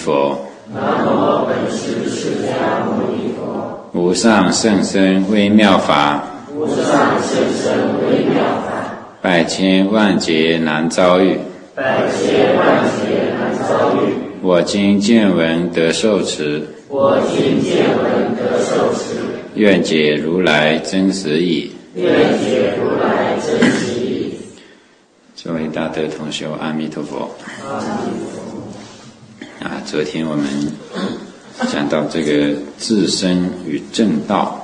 佛。 南无本师释迦牟尼佛。 无上甚深微妙法， 无上甚深微妙法， 百千万劫难遭遇， 百千万劫难遭遇。 我今见闻得受持， 我今见闻得受持， 愿解如来真实义。 愿解如来真实义。 诸位大德同修，阿弥陀佛。 阿弥陀佛。 昨天我们讲到这个自身与正道，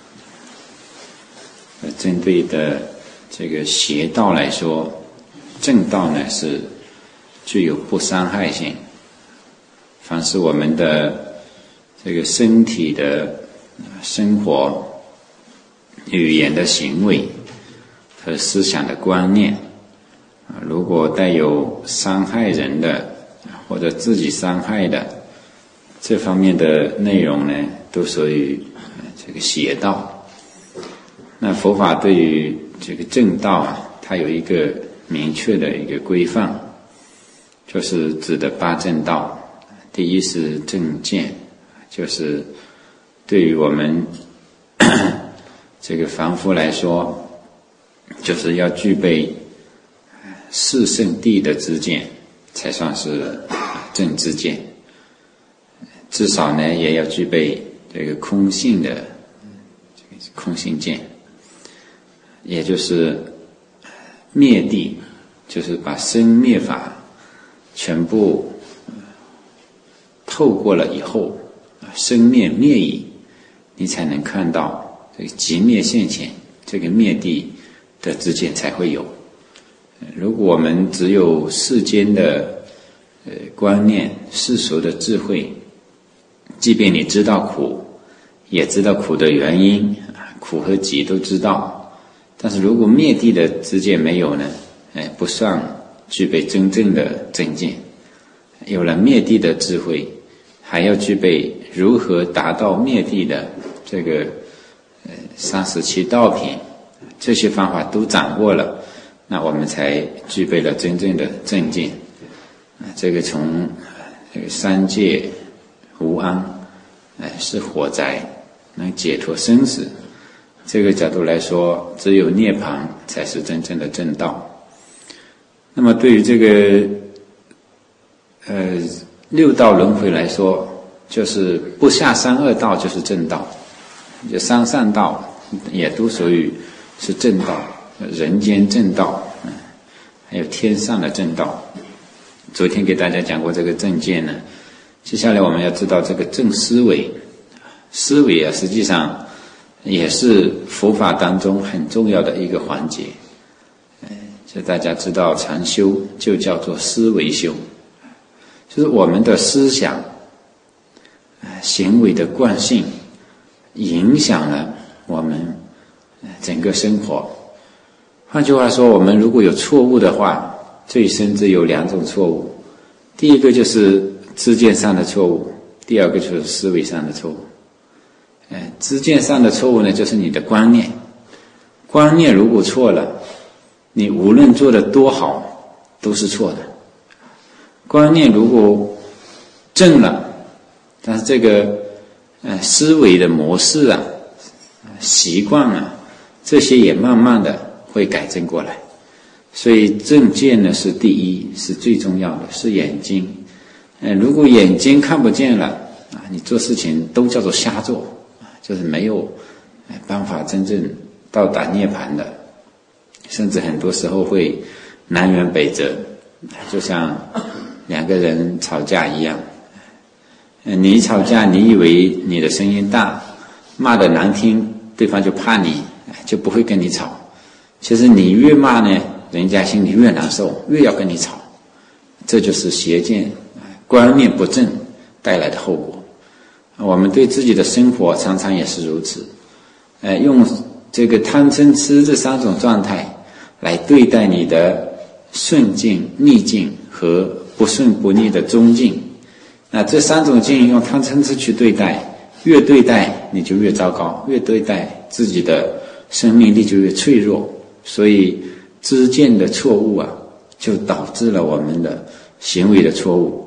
针对的这个邪道来说，正道呢是具有不伤害性。凡是我们的这个身体的生活、语言的行为和思想的观念，如果带有伤害人的或者自己伤害的这方面的内容呢，都属于这个邪道。那佛法对于这个正道它有一个明确的一个规范，就是指的八正道。第一是正见，就是对于我们这个凡夫来说，就是要具备四圣谛的知见，才算是正知见。至少呢，也要具备这个空性的空性见，也就是灭谛，就是把生灭法全部透过了以后，生灭灭矣，你才能看到这个即灭现前，这个灭谛的知见才会有。如果我们只有世间的观念、世俗的智慧，即便你知道苦，也知道苦的原因，苦和集都知道，但是如果灭谛的知见没有呢，不算具备真正的正见。有了灭谛的智慧，还要具备如何达到灭谛的这个37道品，这些方法都掌握了，那我们才具备了真正的正见。这个从这个三界无安，是火灾，能解脱生死，这个角度来说，只有涅槃才是真正的正道。那么对于这个六道轮回来说，就是不下三恶道就是正道，就三善道也都属于是正道，人间正道，还有天上的正道。昨天给大家讲过这个正见呢，接下来我们要知道这个正思维。思维实际上也是佛法当中很重要的一个环节。就大家知道禅修就叫做思维修，就是我们的思想行为的惯性影响了我们整个生活。换句话说，我们如果有错误的话，最深只有两种错误，第一个就是知见上的错误，第二个就是思维上的错误。知见上的错误呢，就是你的观念，观念如果错了，你无论做得多好都是错的。观念如果正了，但是这个思维的模式习惯这些也慢慢的会改正过来。所以正见呢是第一，是最重要的，是眼睛。如果眼睛看不见了你做事情都叫做瞎做，就是没有办法真正到达涅槃的，甚至很多时候会南辕北辙，就像两个人吵架一样。你吵架，你以为你的声音大，骂得难听，对方就怕你，就不会跟你吵。其实你越骂呢，人家心里越难受，越要跟你吵。这就是邪见观念不正带来的后果。我们对自己的生活常常也是如此，用这个贪嗔痴这三种状态来对待你的顺境、逆境和不顺不逆的中境。那这三种境用贪嗔痴去对待，越对待你就越糟糕，越对待自己的生命力就越脆弱。所以知见的错误就导致了我们的行为的错误。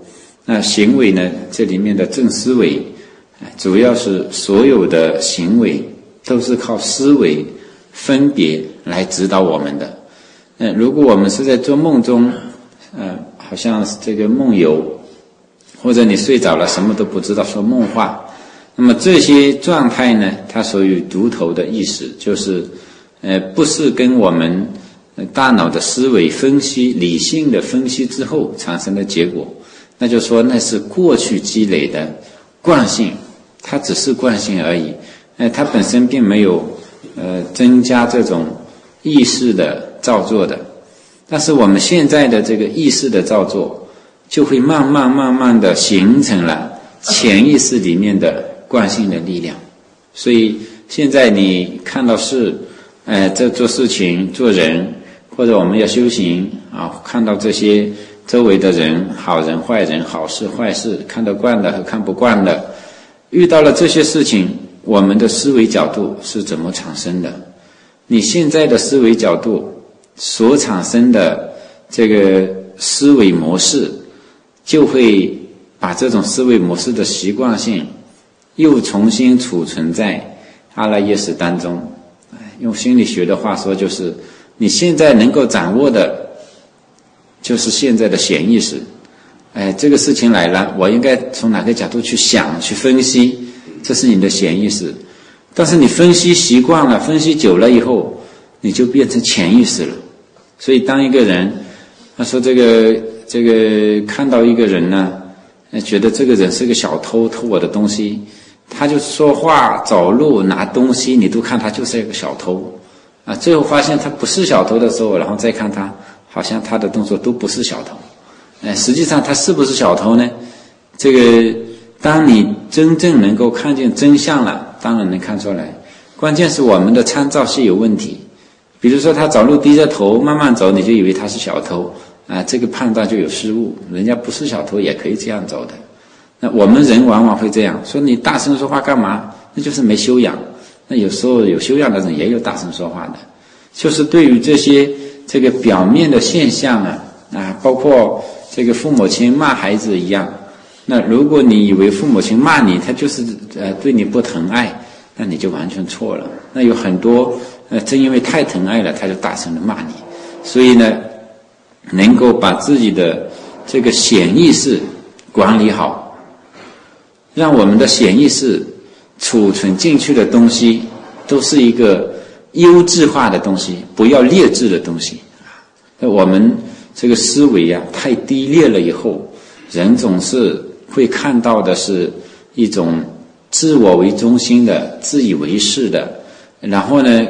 那行为呢，这里面的正思维，主要是所有的行为都是靠思维分别来指导我们的。如果我们是在做梦中，好像这个梦游，或者你睡着了什么都不知道，说梦话，那么这些状态呢，它属于独头的意识，就是不是跟我们大脑的思维分析、理性的分析之后产生的结果，那就说那是过去积累的惯性，它只是惯性而已，它本身并没有增加这种意识的造作的。但是我们现在的这个意识的造作，就会慢慢的形成了潜意识里面的惯性的力量。所以现在你看到事，这做事情、做人，或者我们要修行啊，看到这些周围的人，好人、坏人、好事、坏事，看得惯的和看不惯的，遇到了这些事情，我们的思维角度是怎么产生的？你现在的思维角度所产生的这个思维模式，就会把这种思维模式的习惯性又重新储存在阿赖耶识当中。用心理学的话说，就是你现在能够掌握的就是现在的显意识。这个事情来了，我应该从哪个角度去想、去分析，这是你的显意识。但是你分析习惯了，分析久了以后，你就变成潜意识了。所以当一个人他说这个看到一个人呢，觉得这个人是个小偷，偷我的东西，他就说话走路拿东西，你都看他就是一个小偷啊。最后发现他不是小偷的时候，然后再看他，好像他的动作都不是小偷。实际上他是不是小偷呢？这个当你真正能够看见真相了，当然能看出来。关键是我们的参照系有问题。比如说他走路低着头慢慢走，你就以为他是小偷啊，这个判断就有失误。人家不是小偷也可以这样走的。那我们人往往会这样说，你大声说话干嘛？那就是没修养。那有时候有修养的人也有大声说话的。就是对于这个表面的现象啊，包括这个父母亲骂孩子一样。那如果你以为父母亲骂你，他就是对你不疼爱，那你就完全错了。那有很多正因为太疼爱了，他就大声的骂你。所以呢，能够把自己的这个显意识管理好，让我们的显意识储存进去的东西都是一个优质化的东西，不要劣质的东西。我们这个思维太低劣了以后，人总是会看到的是一种自我为中心的、自以为是的，然后呢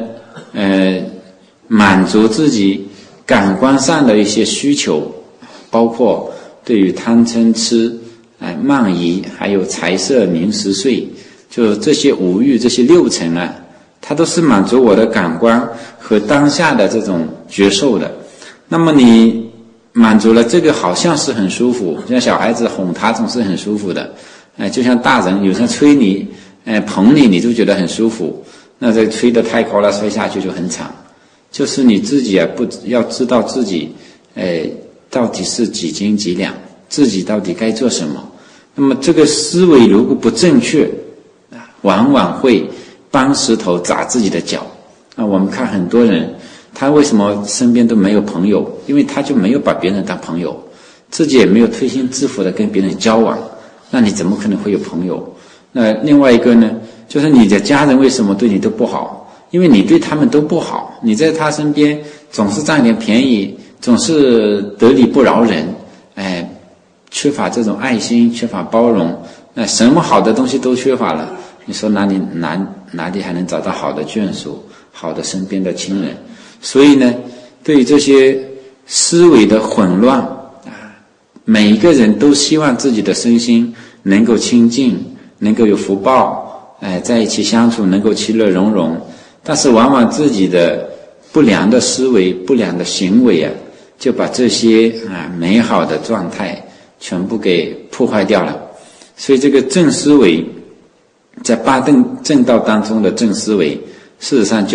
满足自己感官上的一些需求，包括对于贪嗔痴慢疑，还有财色名食睡，就这些五欲，这些六尘它都是满足我的感官和当下的这种觉受的。那么你满足了这个，好像是很舒服，像小孩子哄他总是很舒服的，就像大人有时吹你捧你，你就觉得很舒服。那这吹得太高了，摔下去就很惨。就是你自己不要知道自己到底是几斤几两，自己到底该做什么。那么这个思维如果不正确，往往会搬石头砸自己的脚。我们看很多人，他为什么身边都没有朋友？因为他就没有把别人当朋友，自己也没有推心置腹的跟别人交往，那你怎么可能会有朋友？那另外一个呢，就是你的家人为什么对你都不好？因为你对他们都不好，你在他身边总是占点便宜，总是得理不饶人，缺乏这种爱心，缺乏包容，什么好的东西都缺乏了。你说哪里还能找到好的眷属，好的身边的亲人？所以呢，对于这些思维的混乱每一个人都希望自己的身心能够清净，能够有福报，在一起相处能够其乐融融。但是往往自己的不良的思维、不良的行为就把这些美好的状态全部给破坏掉了。所以这个正思维，在八正道当中的正思维，事实上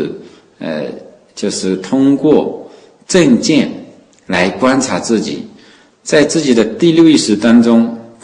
就是通过正见来观察自己，在自己的第六意识当中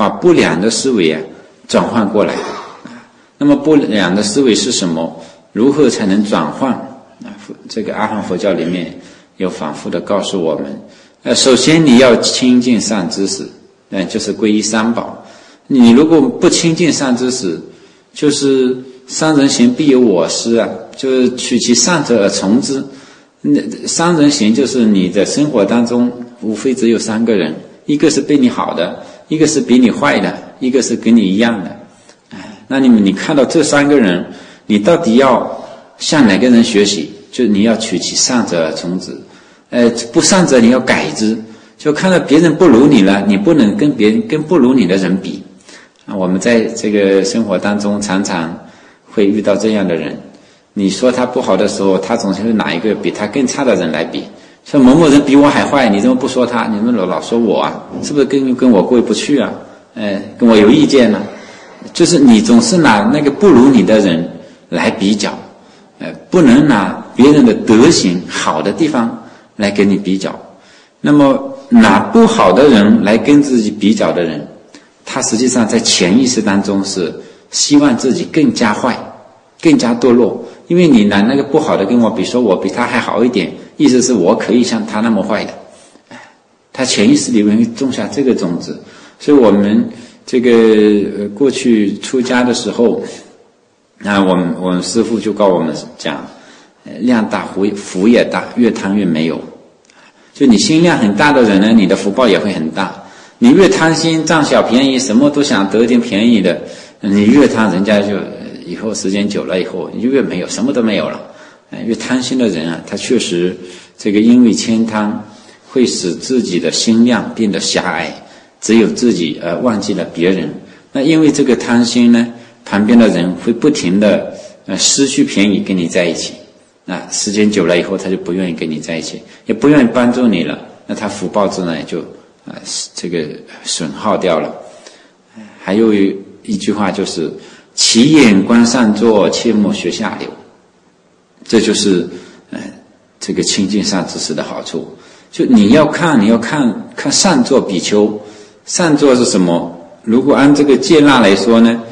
把不良的思维转换过来。那么不良的思维是什么？如何才能转换？这个阿含佛教里面有反复的告诉我们，首先你要亲近善知识，就是皈依三宝。你如果不亲近善知识，就是伤人行必有我师就是取其善者而从之。伤人行就是你的生活当中无非只有3个人，一个是对你好的，一个是比你坏的，一个是跟你一样的。那你看到这3个人，你到底要向哪个人学习？就你要取其善者而从之，不善者你要改之。就看到别人不如你了，你不能跟不如你的人比。我们在这个生活当中常常会遇到这样的人，你说他不好的时候，他总是会拿一个比他更差的人来比，说某某人比我还坏，你怎么不说他？你们老说我是不是跟我过意不去跟我有意见呢？就是你总是拿那个不如你的人来比较，不能拿别人的德行好的地方来跟你比较。那么拿不好的人来跟自己比较的人，他实际上在潜意识当中是希望自己更加坏，更加堕落。因为你拿那个不好的跟我比，说我比他还好一点，意思是我可以像他那么坏的。他潜意识里面会种下这个种子。所以我们这个过去出家的时候，我们师父就告我们讲，量大福也大，越贪越没有。就你心量很大的人呢，你的福报也会很大。你越贪心占小便宜，什么都想得点便宜的，你越贪，人家就以后时间久了以后你就越没有，什么都没有了。越贪心的人他确实这个因为悭贪会使自己的心量变得狭隘，只有自己忘记了别人。那因为这个贪心呢，旁边的人会不停的失去便宜跟你在一起。时间久了以后，他就不愿意跟你在一起，也不愿意帮助你了，那他福报自然就这个损耗掉了。还有一句话就是其眼观上座，切莫学下流。这就是这个亲近善知识的好处。就你要看上座比丘。上座是什么？如果按这个戒腊来说呢，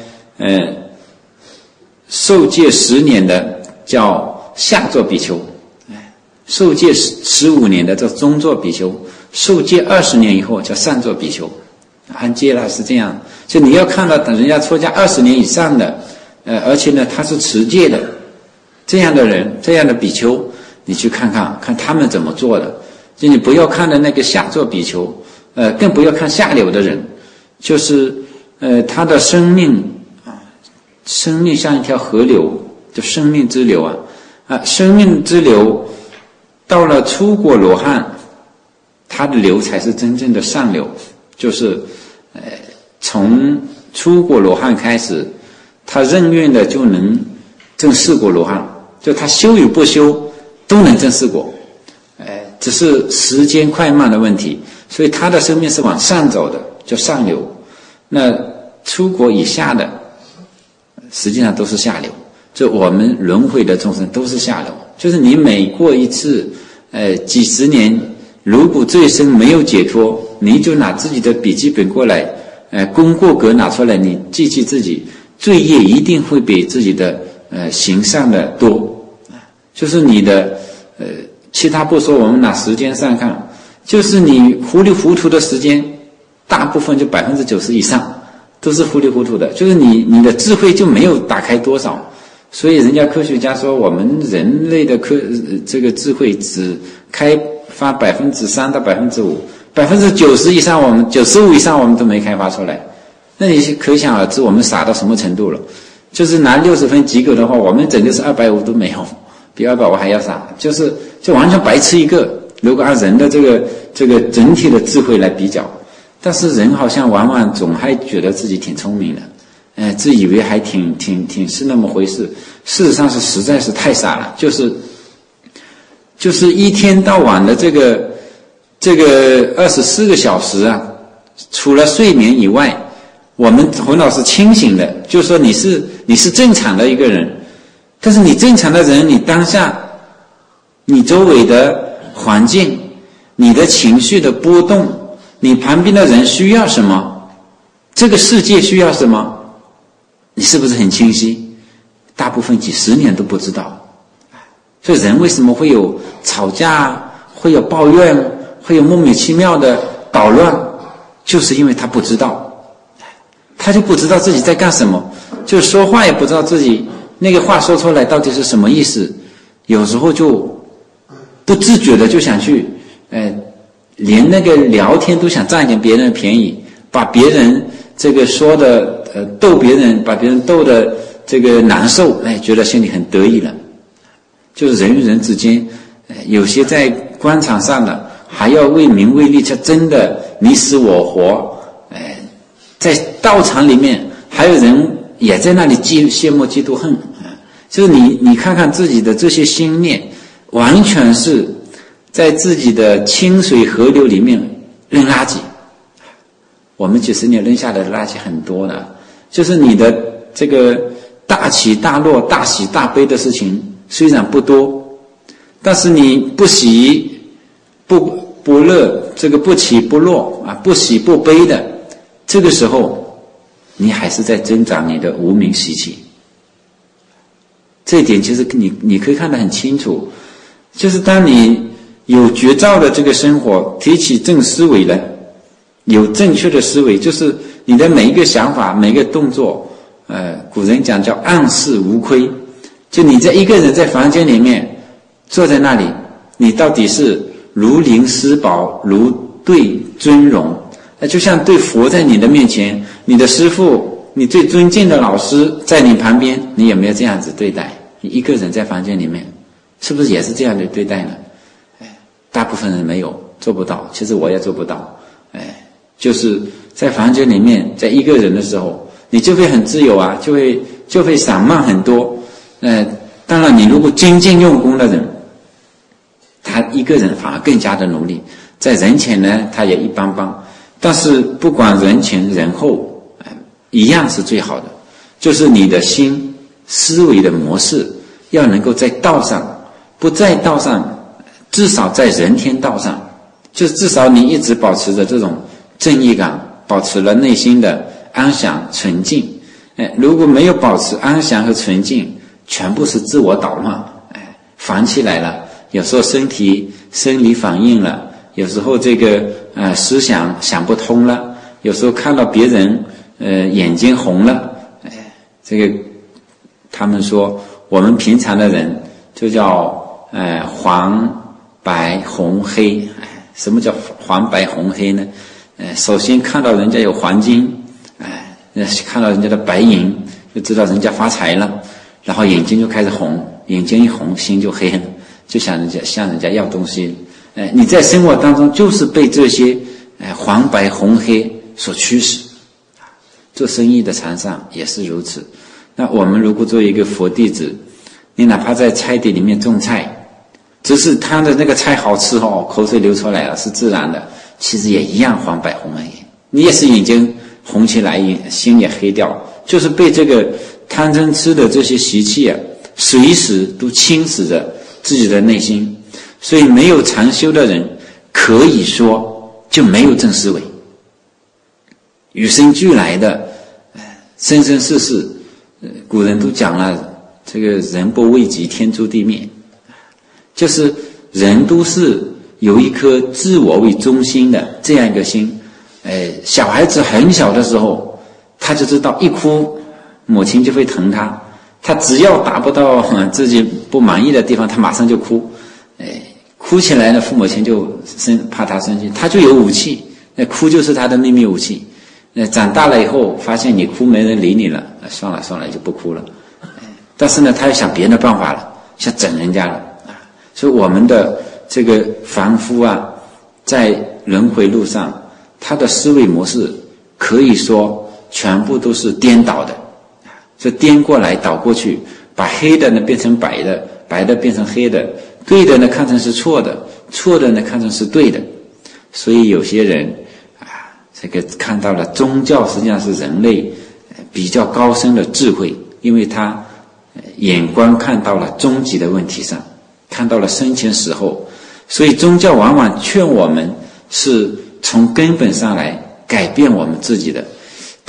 受戒10年的叫下座比丘，受戒15年的叫中座比丘，受戒20年以后叫上座比丘。按戒腊是这样，就你要看到等人家出家20年以上的，而且呢他是持戒的这样的人，这样的比丘，你去看他们怎么做的。就你不要看的那个下座比丘，更不要看下流的人，就是他的生命像一条河流，就生命之流生命之流到了出果罗汉，他的流才是真正的上流。就是从出果罗汉开始，他任愿的就能证四果罗汉，就他修与不修都能证四果，只是时间快慢的问题。所以他的生命是往上走的，叫上流。那出果以下的实际上都是下流，就我们轮回的众生都是下流。就是你每过一次几十年，如果这一生没有解脱，你就拿自己的笔记本过来，功过格拿出来，你记自己罪业一定会比自己的行善的多。就是你的其他不说，我们拿时间上看，就是你糊里糊涂的时间，大部分就90%以上都是糊里糊涂的，就是你的智慧就没有打开多少。所以人家科学家说，我们人类的这个智慧只开发3%到5%，90%以上我们95%以上我们都没开发出来。那你可想而知我们傻到什么程度了。就是拿60分及格的话，我们整个是250都没有，比250还要傻，就完全白痴一个。如果按人的这个整体的智慧来比较，但是人好像往往总还觉得自己挺聪明的。自以为还挺是那么回事，事实上是实在是太傻了。就是一天到晚的这个24个小时除了睡眠以外，我们头脑是清醒的。就是说你是正常的一个人，但是你正常的人，你当下你周围的环境，你的情绪的波动，你旁边的人需要什么， 这个世界需要什么，你是不是很清晰？大部分几十年都不知道。所以人为什么会有吵架，会有抱怨，会有莫名其妙的捣乱，就是因为他不知道，他就不知道自己在干什么，就说话也不知道自己那个话说出来到底是什么意思，有时候就不自觉的就想去连那个聊天都想占一点别人的便宜，把别人这个说的逗别人，把别人逗的这个难受，觉得心里很得意了。就是人与人之间，有些在官场上的还要为名为利，才真的你死我活。在道场里面还有人也在那里羡慕嫉妒恨，就是你看看自己的这些心念，完全是在自己的清水河流里面扔垃圾。我们几十年扔下来的垃圾很多的，就是你的这个大起大落、大喜大悲的事情虽然不多，但是你不喜不乐，这个不起不落啊，不喜不悲的，这个时候你还是在增长你的无明习气。这一点其实你可以看得很清楚，就是当你有觉照的这个生活，提起正思维了，有正确的思维，就是你的每一个想法、每一个动作，古人讲叫暗室无亏。就你在一个人在房间里面坐在那里，你到底是如临思宝，如对尊荣，就像对佛在你的面前，你的师父，你最尊敬的老师在你旁边，你有没有这样子对待？你一个人在房间里面是不是也是这样的对待呢？大部分人没有，做不到，其实我也做不到。就是在房间里面，在一个人的时候，你就会很自由啊，就会散漫很多。当然你如果精进用功的人，他一个人反而更加的努力，在人前呢他也一般般，但是不管人前人后，一样是最好的，就是你的心思维的模式要能够在道上，不在道上，至少在人天道上，就是至少你一直保持着这种正义感，保持了内心的安详纯净。如果没有保持安详和纯净，全部是自我捣乱，烦起来了，有时候身体生理反应了，有时候这个思想想不通了，有时候看到别人眼睛红了，这个他们说我们平常的人就叫黄白红黑。什么叫黄白红黑呢？首先看到人家有黄金，看到人家的白银，就知道人家发财了，然后眼睛就开始红，眼睛一红，心就黑了，就向人家要东西。你在生活当中就是被这些黄白红黑所驱使。做生意的场上也是如此。那我们如果做一个佛弟子，你哪怕在菜地里面种菜，只是他的那个菜好吃口水流出来了，是自然的，其实也一样黄白红黑，你也是眼睛红起来，心也黑掉，就是被这个贪嗔痴的这些习气随时都侵蚀着自己的内心。所以没有常修的人，可以说就没有正思维，与生俱来的生生世世，古人都讲了，这个人不为己，天诛地灭，就是人都是有一颗自我为中心的这样一个心。小孩子很小的时候，他就知道一哭母亲就会疼他，他只要达不到自己不满意的地方，他马上就哭。哭起来呢，父母亲就怕他生气，他就有武器，哭就是他的秘密武器。长大了以后发现你哭没人理你了，算了就不哭了。但是呢，他又想别的办法了，想整人家了。所以我们的这个凡夫在轮回路上，他的思维模式可以说全部都是颠倒的，就颠过来倒过去，把黑的呢变成白的，白的变成黑的，对的呢看成是错的，错的呢看成是对的。所以有些人这个看到了宗教实际上是人类比较高深的智慧，因为他眼光看到了终极的问题上，看到了生前死后，所以宗教往往劝我们是从根本上来改变我们自己的。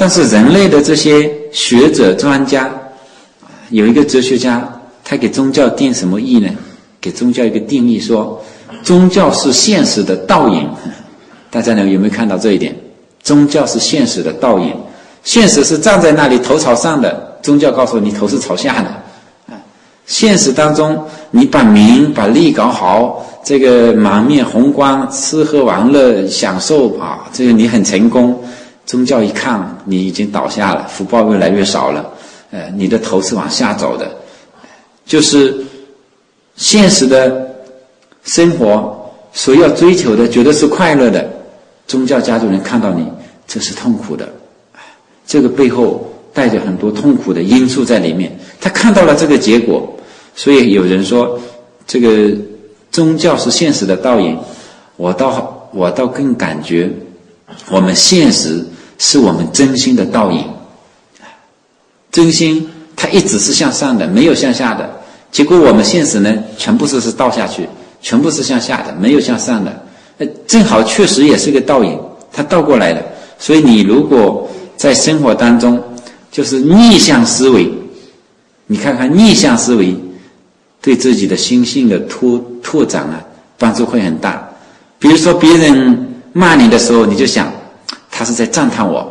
但是人类的这些学者专家，有一个哲学家，他给宗教定什么义呢？给宗教一个定义说，宗教是现实的倒影。大家有没有看到这一点？宗教是现实的倒影，现实是站在那里头朝上的，宗教告诉你头是朝下的。现实当中，你把名把利搞好，这个满面红光，吃喝玩乐享受啊，这个你很成功。宗教一看你已经倒下了，福报越来越少了，你的头是往下走的。就是现实的生活所要追求的觉得是快乐的，宗教家就能看到你这是痛苦的，这个背后带着很多痛苦的因素在里面，他看到了这个结果。所以有人说这个宗教是现实的倒影，我倒更感觉我们现实是我们真心的倒影。真心它一直是向上的，没有向下的，结果我们现实呢全部是倒下去，全部是向下的，没有向上的。正好确实也是个倒影，它倒过来的。所以你如果在生活当中就是逆向思维，你看看逆向思维对自己的心性的拓展啊，帮助会很大。比如说别人骂你的时候，你就想他是在赞叹我；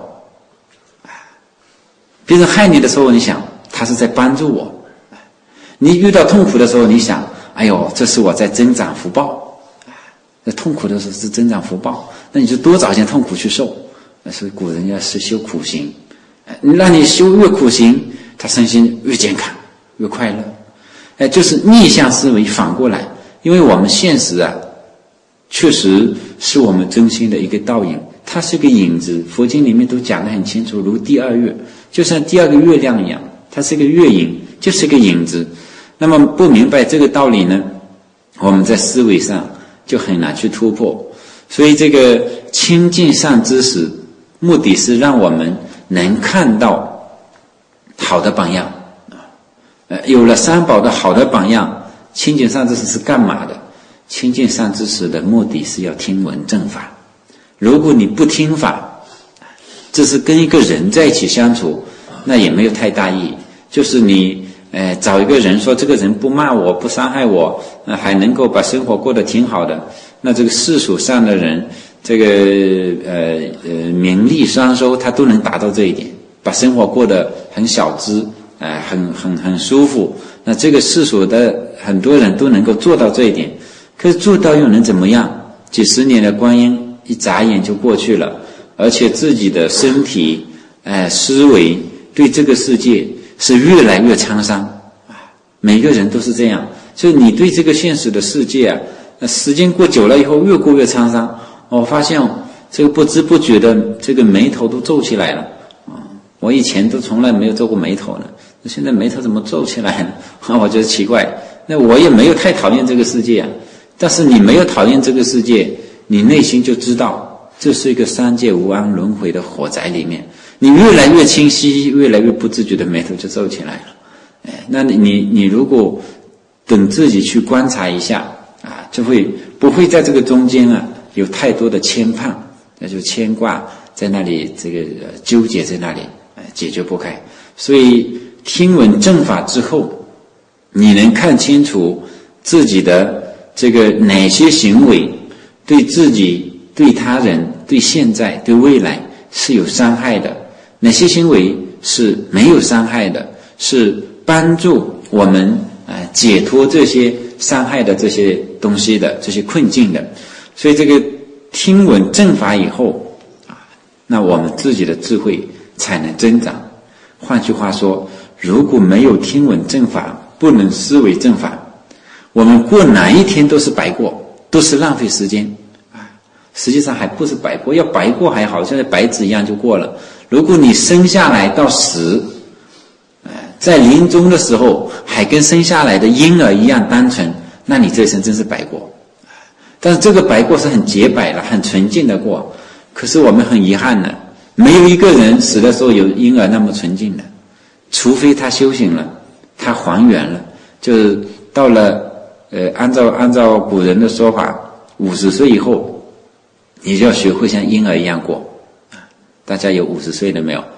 别人害你的时候，你想他是在帮助我；你遇到痛苦的时候，你想哎呦，这是我在增长福报。那痛苦的时候是增长福报，那你就多找一些痛苦去受。所以古人要是修苦行，让你修越苦行，他身心越健康越快乐。就是逆向思维反过来，因为我们现实啊，确实是我们真心的一个倒影，它是个影子。佛经里面都讲得很清楚，如第二月，就像第二个月亮一样，它是个月影，就是个影子。那么不明白这个道理呢，我们在思维上就很难去突破。所以这个亲近善知识，目的是让我们能看到好的榜样。有了三宝的好的榜样，亲近善知识是干嘛的？亲近善知识的目的是要听闻正法。如果你不听法，这是跟一个人在一起相处，那也没有太大意义。就是你找一个人说这个人不骂我不伤害我，还能够把生活过得挺好的，那这个世俗上的人，这个名利双收，他都能达到这一点，把生活过得很小资，很舒服。那这个世俗的很多人都能够做到这一点，可是做到又能怎么样？几十年的光阴一眨眼就过去了，而且自己的身体思维对这个世界是越来越沧桑。每个人都是这样，就你对这个现实的世界啊，时间过久了以后越过越沧桑。我发现这个不知不觉的这个眉头都皱起来了。我以前都从来没有皱过眉头呢，现在眉头怎么皱起来了？我觉得奇怪。那我也没有太讨厌这个世界啊，但是你没有讨厌这个世界，你内心就知道这是一个三界无安轮回的火宅里面，你越来越清晰，越来越不自觉的眉头就皱起来了。那你如果等自己去观察一下啊，就不会在这个中间啊有太多的牵绊，那就牵挂在那里，这个纠结在那里，解决不开。所以听闻正法之后，你能看清楚自己的这个哪些行为对自己、对他人、对现在、对未来是有伤害的，哪些行为是没有伤害的，是帮助我们解脱这些伤害的这些东西的，这些困境的。所以这个听闻正法以后那我们自己的智慧才能增长。换句话说，如果没有听闻正法，不能思维正法，我们过哪一天都是白过，都是浪费时间。实际上还不是白过，要白过还好，像白纸一样就过了。如果你生下来到死，在临终的时候还跟生下来的婴儿一样单纯，那你这一生真是白过。但是这个白过是很洁白了，很纯净的过。可是我们很遗憾的，没有一个人死的时候有婴儿那么纯净的，除非他修行了，他还原了，就是到了按照古人的说法，50岁以后你就要学会像婴儿一样过。大家有50岁的没有？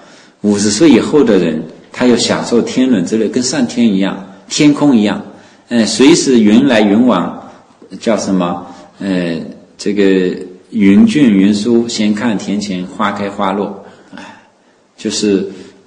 50岁以后的人，他要享受天伦之乐，跟上天一样，天空一样，随时云来云往，叫什么？这个云卷云舒，闲看庭前花开花落，就是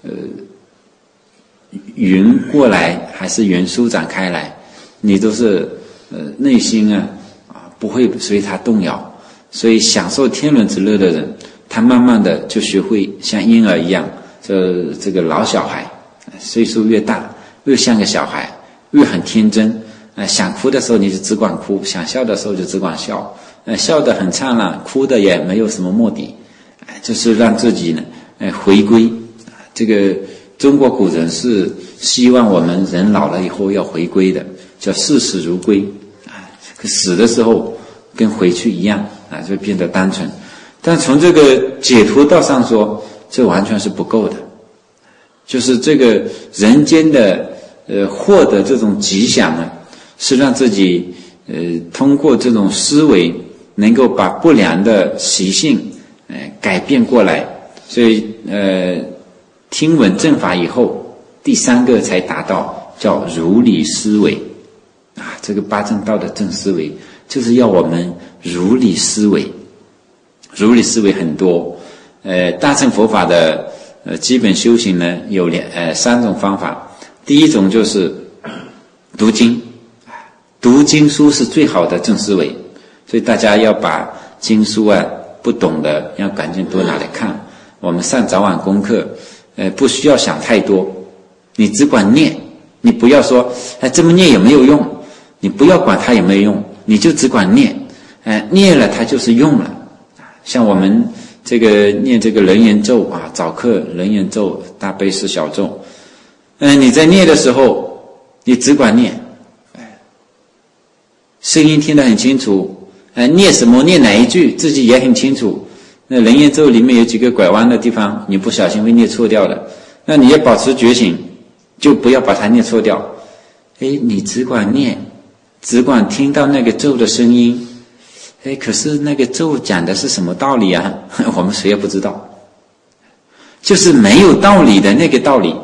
云过来还是云舒展开来，你都是内心不会随它动摇。所以享受天伦之乐的人，他慢慢的就学会像婴儿一样，这个老小孩，岁数越大越像个小孩，越很天真。想哭的时候你就只管哭，想笑的时候就只管笑，笑得很灿烂，哭的也没有什么目的，就是让自己呢回归。这个中国古人是希望我们人老了以后要回归的，叫视死如归，死的时候跟回去一样就变得单纯。但从这个解脱道上说，这完全是不够的。就是这个人间的获得这种吉祥呢，是让自己通过这种思维能够把不良的习性改变过来。所以听闻正法以后，第3个才达到叫如理思维这个八正道的正思维就是要我们如理思维。如理思维很多，大乘佛法的基本修行呢有3种方法。第一种就是读经，读经书是最好的正思维，所以大家要把经书不懂的要赶紧多拿来看。我们上早晚功课不需要想太多，你只管念，你不要说这么念有没有用，你不要管它有没有用，你就只管念，念了它就是用了。像我们这个念这个人言咒早课人言咒大悲是小咒，你在念的时候你只管念，声音听得很清楚，念什么念哪一句自己也很清楚。那人言咒里面有几个拐弯的地方，你不小心会念错掉的，那你要保持觉醒，就不要把它念错掉。你只管念，只管听到那个咒的声音，可是那个咒讲的是什么道理啊？我们谁也不知道，就是没有道理的那个道理，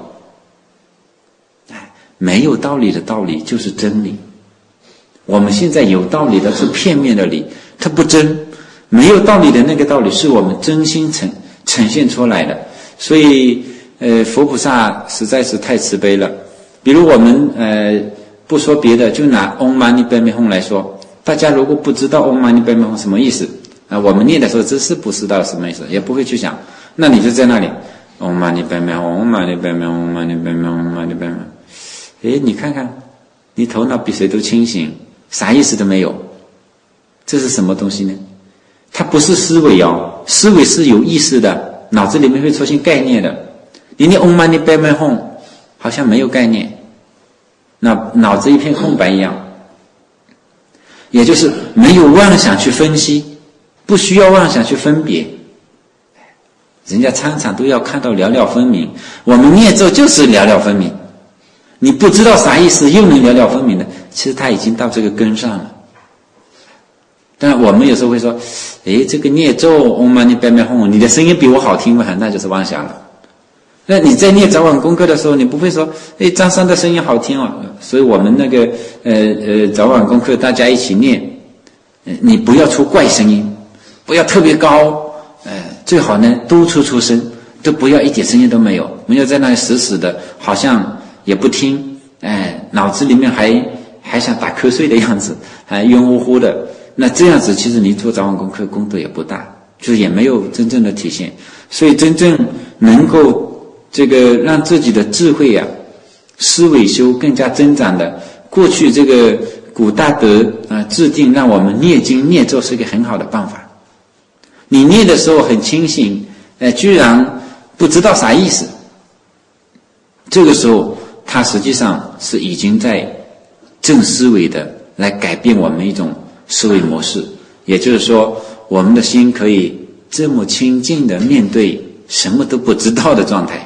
没有道理的道理就是真理。我们现在有道理的是片面的理，它不真。没有道理的那个道理是我们真心呈现出来的。所以佛菩萨实在是太慈悲了。比如我们不说别的，就拿 Om Mani Padme Hum 来说，大家如果不知道 Om Mani Padme Hum 什么意思我们念的时候真是不知道什么意思，也不会去想，那你就在那里 Om Mani Padme Hum Om Mani Padme Hum Om Mani Padme Hum Om Mani Padme Hum， 你看看你头脑比谁都清醒，啥意思都没有，这是什么东西呢？它不是思维思维是有意识的，脑子里面会出现概念的。你念 Om Mani Padme Hum 好像没有概念，那脑子一片空白一样，也就是没有妄想去分析，不需要妄想去分别。人家常常都要看到了了分明，我们念咒就是了了分明。你不知道啥意思又能了了分明的，其实他已经到这个根上了。但我们有时候会说，这个念咒 Om Mani Padme Hum 你的声音比我好听嘛，那就是妄想了。那你在念早晚功课的时候，你不会说张三的声音好听所以我们那个早晚功课大家一起念，你不要出怪声音，不要特别高，最好呢都出声，都不要一点声音都没有，没有在那里死死的，好像也不听，脑子里面还想打瞌睡的样子，还晕乎乎的。那这样子其实你做早晚功课功德也不大，就是也没有真正的体现。所以真正能够这个让自己的智慧思维修更加增长的，过去这个古大德制定让我们念经念咒是一个很好的办法。你念的时候很清醒，居然不知道啥意思，这个时候它实际上是已经在正思维的来改变我们一种思维模式。也就是说，我们的心可以这么清净的面对什么都不知道的状态，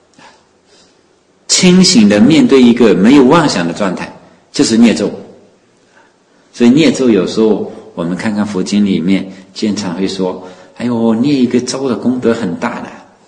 清醒的面对一个没有妄想的状态，就是念咒。所以念咒有时候我们看看佛经里面经常会说，念一个咒的功德很大的，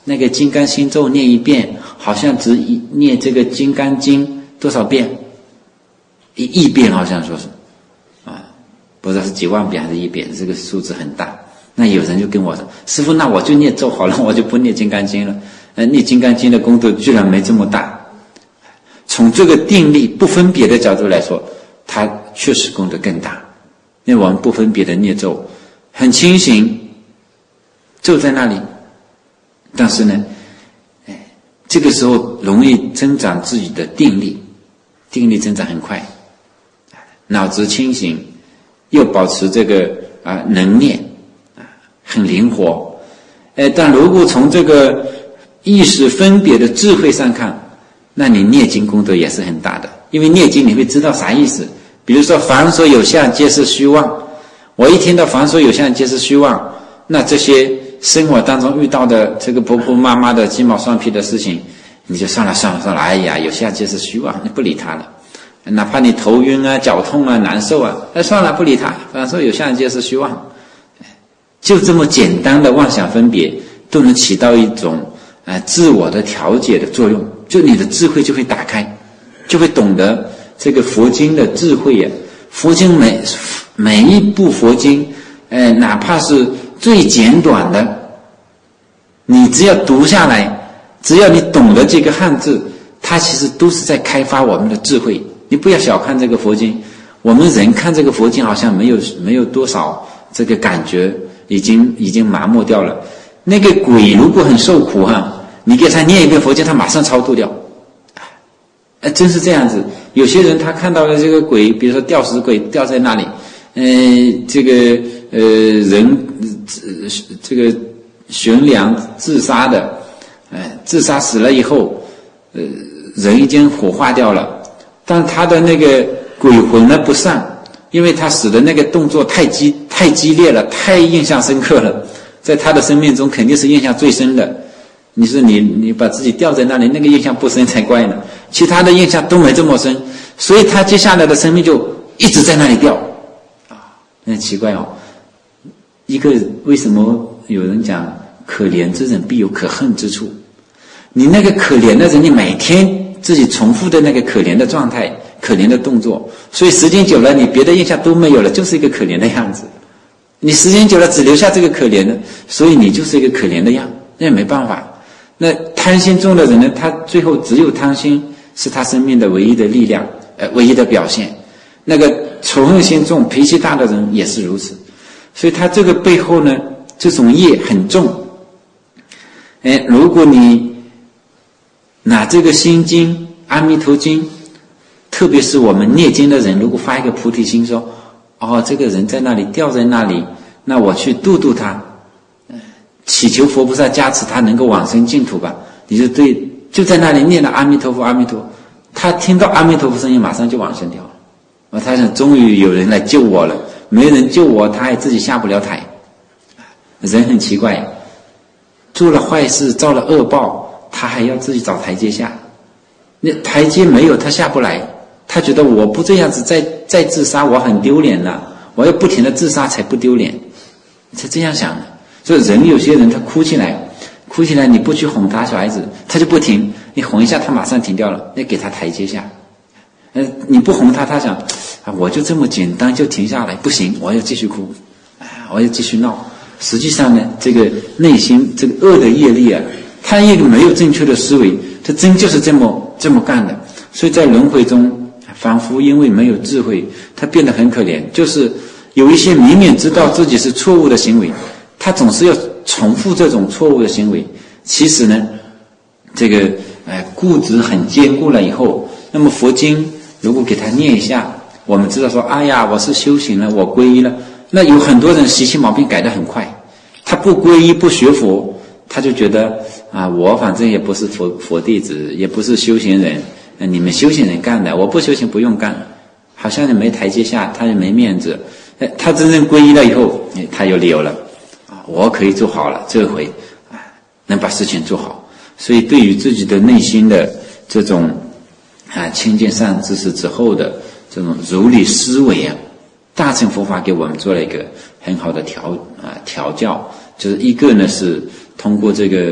那个金刚心咒念一遍，好像只念这个金刚经多少遍？1亿遍好像说是不知道是几万遍还是1遍，这个数字很大。那有人就跟我说，师父，那我就念咒好了，我就不念金刚经了。念金刚经的功德居然没这么大。从这个定力不分别的角度来说，它确实功德更大。因为我们不分别的念咒很清醒，咒在那里，但是呢这个时候容易增长自己的定力，定力增长很快，脑子清醒，又保持这个能念很灵活。但如果从这个意识分别的智慧上看，那你念经功德也是很大的。因为念经你会知道啥意思。比如说凡所有相皆是虚妄，我一听到凡所有相皆是虚妄，那这些生活当中遇到的这个婆婆妈妈的鸡毛蒜皮的事情，你就算了，哎呀，有相皆是虚妄，你不理他了。哪怕你头晕啊、脚痛啊、难受啊，算了，不理他，凡所有相皆是虚妄。就这么简单的妄想分别都能起到一种自我的调节的作用，就你的智慧就会打开，就会懂得这个佛经的智慧啊。佛经每一部佛经哪怕是最简短的，你只要读下来，只要你懂得这个汉字，它其实都是在开发我们的智慧。你不要小看这个佛经，我们人看这个佛经好像没有多少这个感觉，已经麻木掉了。那个鬼如果很受苦你给他念一遍佛经，他马上超度掉。真是这样子。有些人他看到了这个鬼，比如说吊死鬼吊在那里，这个人这个悬梁自杀的，自杀死了以后，人已经火化掉了，但他的那个鬼魂呢不散，因为他死的那个动作太激烈了，太印象深刻了，在他的生命中肯定是印象最深的。你说你把自己吊在那里，那个印象不深才怪呢，其他的印象都没这么深，所以他接下来的生命就一直在那里吊很奇怪一个为什么有人讲可怜之人必有可恨之处？你那个可怜的人，你每天自己重复的那个可怜的状态、可怜的动作，所以时间久了你别的印象都没有了，就是一个可怜的样子。你时间久了只留下这个可怜的，所以你就是一个可怜的样，那也没办法。那贪心重的人呢，他最后只有贪心是他生命的唯一的力量，唯一的表现。那个仇恨心重、脾气大的人也是如此。所以他这个背后呢，这种业很重。如果你拿这个心经、阿弥陀经，特别是我们念经的人，如果发一个菩提心说，这个人在那里吊在那里，那我去度度他，祈求佛菩萨加持他能够往生净土吧。你就对，就在那里念了阿弥陀佛阿弥陀，他听到阿弥陀佛声音马上就往生掉了。他想终于有人来救我了，没人救我他还自己下不了台。人很奇怪，做了坏事造了恶报，他还要自己找台阶下，那台阶没有他下不来，他觉得我不这样子再自杀我很丢脸了，我要不停的自杀才不丢脸，是这样想的。所以人有些人他哭起来你不去哄他，小孩子他就不停，你哄一下他马上停掉了，你给他台阶下。你不哄他，他想我就这么简单就停下来，不行，我要继续哭，我要继续闹。实际上呢，这个内心这个恶的业力他也没有正确的思维，他真就是这么干的。所以在轮回中，仿佛因为没有智慧，他变得很可怜。就是有一些明明知道自己是错误的行为，他总是要重复这种错误的行为。其实呢，这个固执很坚固了以后，那么佛经如果给他念一下，我们知道说，哎呀，我是修行了，我皈依了。那有很多人习气毛病改得很快，他不皈依不学佛，他就觉得我反正也不是佛弟子，也不是修行人，你们修行人干的，我不修行不用干，好像你没台阶下，他也没面子。他真正皈依了以后，他有理由了，我可以做好了，这回能把事情做好。所以对于自己的内心的这种清净善知识之后的这种如理思维大乘佛法给我们做了一个很好的调教。就是一个呢是通过这个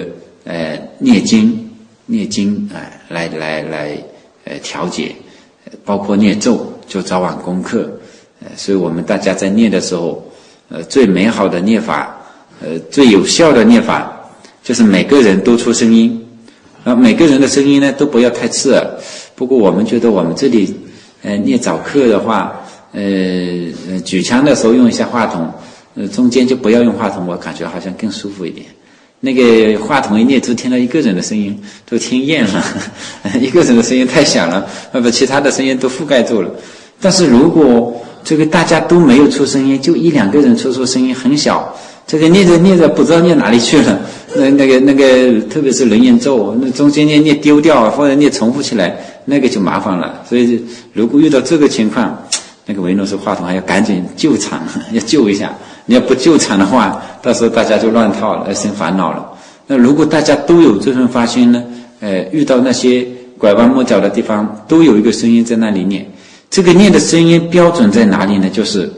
念经来调节，包括念咒，就早晚功课。所以我们大家在念的时候，最美好的念法，最有效的念法，就是每个人都出声音，每个人的声音呢都不要太刺耳。不过我们觉得我们这里念早课的话，举枪的时候用一下话筒，中间就不要用话筒，我感觉好像更舒服一点。那个话筒一念只听到一个人的声音，都听厌了，一个人的声音太响了，把其他的声音都覆盖住了。但是如果这个大家都没有出声音，就一两个人出声音很小，这个念着不知道念哪里去了。那个特别是人言咒，那中间念丢掉或者念重复起来，那个就麻烦了。所以如果遇到这个情况，那个维诺斯话筒还要赶紧救场，要救一下。你要不救场的话，到时候大家就乱套了，生烦恼了。那如果大家都有这份发心呢，遇到那些拐弯抹角的地方，都有一个声音在那里念。这个念的声音标准在哪里呢？就是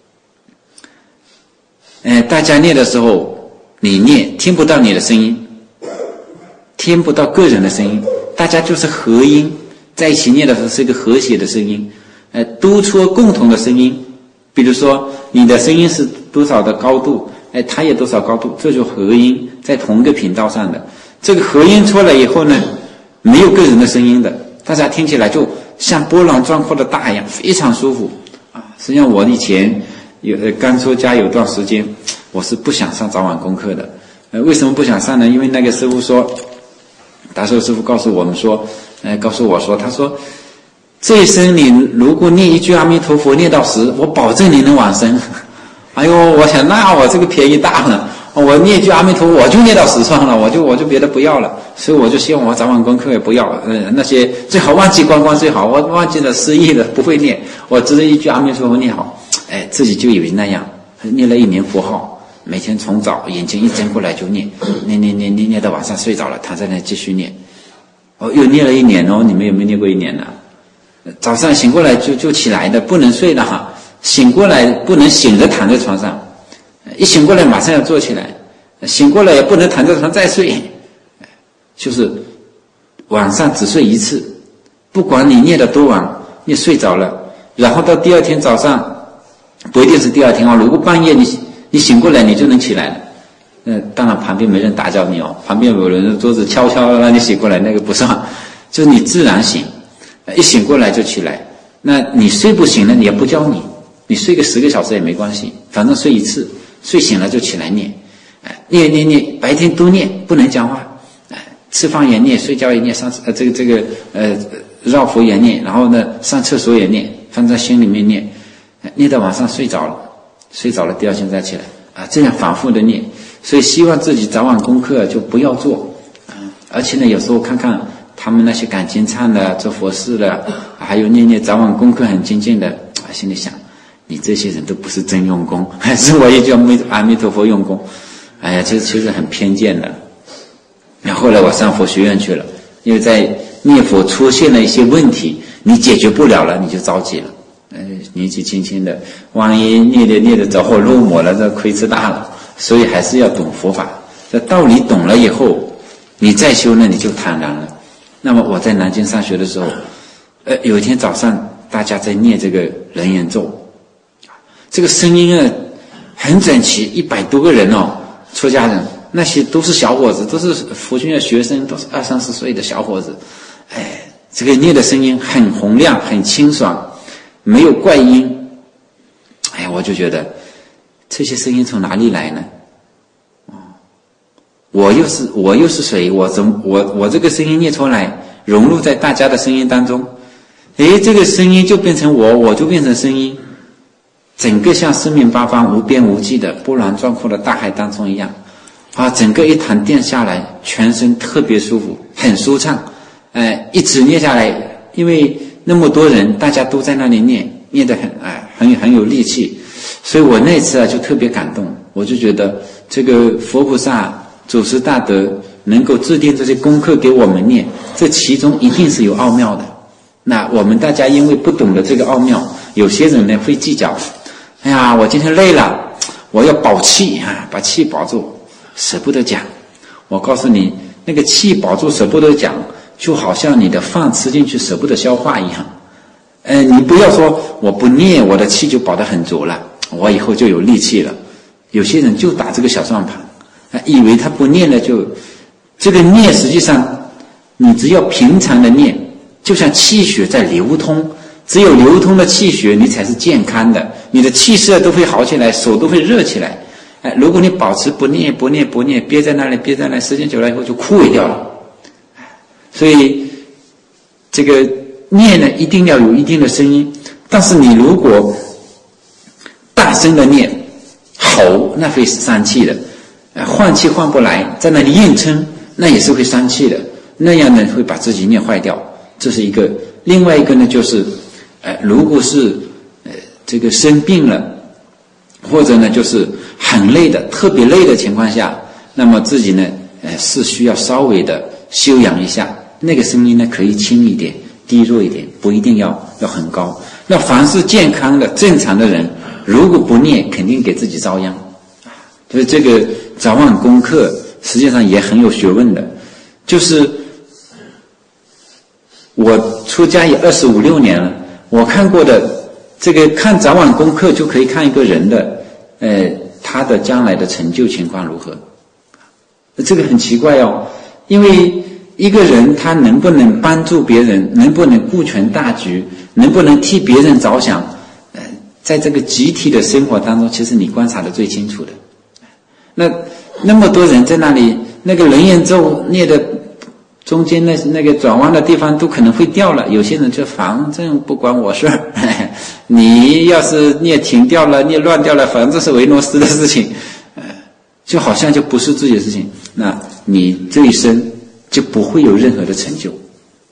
大家念的时候，你念听不到你的声音，听不到个人的声音，大家就是合音，在一起念的时候是一个和谐的声音，都出共同的声音。比如说你的声音是多少的高度，它也多少高度，这就合音，在同一个频道上的。这个合音出来以后呢，没有个人的声音的，大家听起来就像波澜壮阔的大一样，非常舒服啊！实际上我以前刚出家有段时间，我是不想上早晚功课的。为什么不想上呢？因为那个师父说，达寿师父告诉我说，他说这一生你如果念一句阿弥陀佛念到10，我保证你能往生。哎呦，我想那我这个便宜大了，我念一句阿弥陀佛我就念到10算了，我就别的不要了。所以我就希望我早晚功课也不要，那些最好忘记光最好，我忘记了失忆了不会念，我只是一句阿弥陀佛念好，自己就以为那样，念了1年佛号，每天从早眼睛一睁过来就念到晚上睡着了，躺在那继续念。又念了1年哦，你们有没有念过1年呢？早上醒过来就起来的，不能睡了哈。醒过来不能醒着躺在床上，一醒过来马上要坐起来，醒过来也不能躺在床再睡，就是晚上只睡1次，不管你念得多晚，你睡着了，然后到第二天早上，不一定是第二天哦，如果半夜你醒过来你就能起来了，当然旁边没人打搅你哦，旁边有人桌子敲敲让你醒过来，那个不算，就是你自然醒，一醒过来就起来。那你睡不醒了也不教你睡个10个小时也没关系，反正睡1次，睡醒了就起来念，念，白天都念，不能讲话，吃饭也念，睡觉也念，绕佛也念，然后呢上厕所也念，放在心里面念，念到晚上睡着了第二天再起来这样反复的念。所以希望自己早晚功课就不要做而且呢有时候看看他们那些赶经忏的做佛事的，还有念早晚功课很精进的，心里想你这些人都不是真用功，还是我也叫阿弥陀佛用功。哎呀，其实很偏见的。然后后来我上佛学院去了，因为在念佛出现了一些问题，你解决不了了，你就着急了。年纪轻轻的，万一念着走火入魔了，这亏吃大了。所以还是要懂佛法，这道理懂了以后，你再修呢，你就坦然了。那么我在南京上学的时候，有一天早上大家在念这个人言咒，这个声音很整齐，100多个人哦，出家人，那些都是小伙子，都是佛学院学生，都是20-30岁的小伙子。这个念的声音很洪亮，很清爽，没有怪音。我就觉得这些声音从哪里来呢？我又是谁？我这个声音念出来，融入在大家的声音当中，这个声音就变成我就变成声音，整个像四面八方无边无际的波澜壮阔的大海当中一样整个一堂殿下来，全身特别舒服，很舒畅。一直念下来，因为那么多人，大家都在那里念得很有力气，所以我那次就特别感动。我就觉得这个佛菩萨祖师大德能够制定这些功课给我们念，这其中一定是有奥妙的。那我们大家因为不懂得这个奥妙，有些人呢会计较，我今天累了，我要保气把气保住，舍不得讲。我告诉你， 那个气保住舍不得讲，就好像你的饭吃进去舍不得消化一样。你不要说我不念，我的气就保得很足了，我以后就有力气了。有些人就打这个小算盘，以为他不念了就，这个念实际上你只要平常的念，就像气血在流通，只有流通的气血你才是健康的，你的气色都会好起来，手都会热起来。如果你保持不念，憋在那里，时间久了以后就枯萎掉了。所以这个念呢，一定要有一定的声音，但是你如果大声的念，吼，那会伤气的，换气换不来，在那里硬撑，那也是会伤气的，那样呢会把自己念坏掉。这是一个。另外一个呢，就是如果是这个生病了，或者呢就是很累的，特别累的情况下，那么自己呢是需要稍微的休养一下，那个声音呢可以轻一点，低弱一点，不一定要很高。那凡是健康的正常的人，如果不念，肯定给自己遭殃。所以这个早晚功课实际上也很有学问的。就是我出家也25、26年了，我看过的这个看早晚功课就可以看一个人的他的将来的成就情况如何。这个很奇怪哦，因为一个人他能不能帮助别人，能不能顾全大局，能不能替别人着想，在这个集体的生活当中，其实你观察的最清楚的。那么多人在那里，那个人言咒念的中间那个转弯的地方都可能会掉了，有些人就反正不关我事儿，你要是念停掉了，念乱掉了，反正是维诺斯的事情，就好像就不是自己的事情，那你这一生就不会有任何的成就。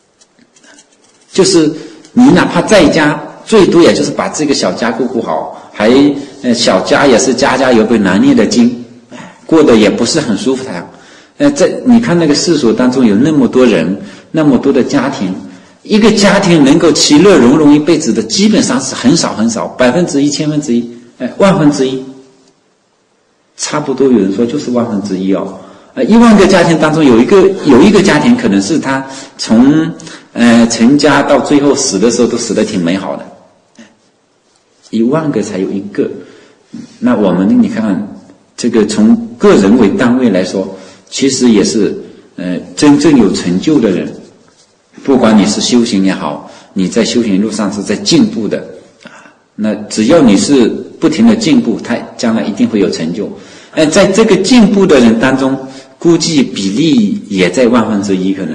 就是你哪怕在家，最多也就是把这个小家顾好，还小家也是家有本难念的经，过得也不是很舒服的。在你看那个世俗当中有那么多人，那么多的家庭，一个家庭能够其乐融融一辈子的，基本上是很少很少，1%、1/1000、1/1000，差不多有人说就是1/1000哦。10000个家庭当中有一个家庭可能是他从成家到最后死的时候都死得挺美好的，10000个才有一个。那我们你看看这个从个人为单位来说，其实也是真正有成就的人，不管你是修行也好，你在修行路上是在进步的那只要你是不停的进步，他将来一定会有成就。在这个进步的人当中，估计比例也在1/1000可能，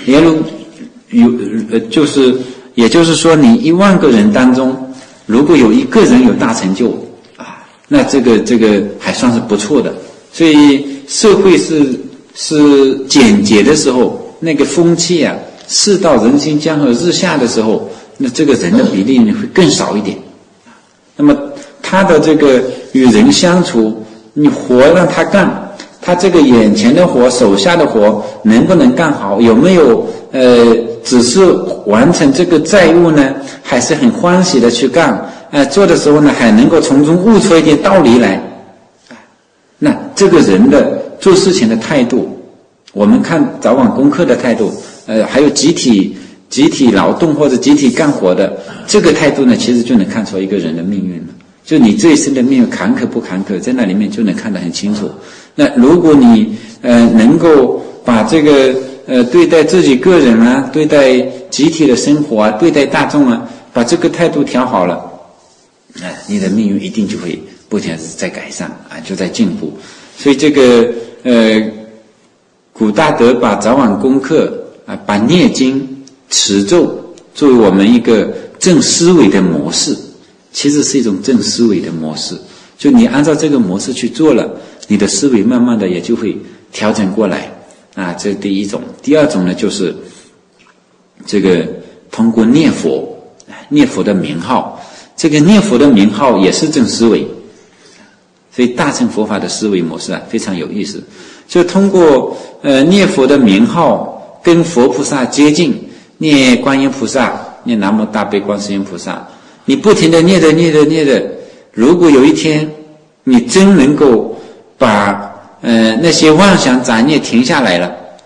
也就是说，你10000个人当中，如果有一个人有大成就那这个还算是不错的。所以社会是简洁的时候，那个风气世道人心江河日下的时候，那这个人的比例会更少一点。那么他的这个与人相处，你活让他干，他这个眼前的活手下的活能不能干好，有没有只是完成这个债务呢，还是很欢喜的去干，做的时候呢还能够从中悟出一点道理来。那这个人的做事情的态度，我们看早晚功课的态度，还有集体劳动或者集体干活的这个态度呢，其实就能看出一个人的命运了。就你这一生的命运坎坷不坎坷，在那里面就能看得很清楚。那如果你能够把这个对待自己个人对待集体的生活对待大众把这个态度调好了，你的命运一定就会不停在改善就在进步。所以这个古大德把早晚功课把念经持咒作为我们一个正思维的模式，其实是一种正思维的模式。就你按照这个模式去做了，你的思维慢慢的也就会调整过来这是第一种。第二种呢，就是这个通过念佛的名号，这个念佛的名号也是正思维。所以大乘佛法的思维模式非常有意思，就通过念佛的名号跟佛菩萨接近，念观音菩萨，念南无大悲观世音菩萨，你不停的念着，如果有一天你真能够把那些妄想杂念停下来了，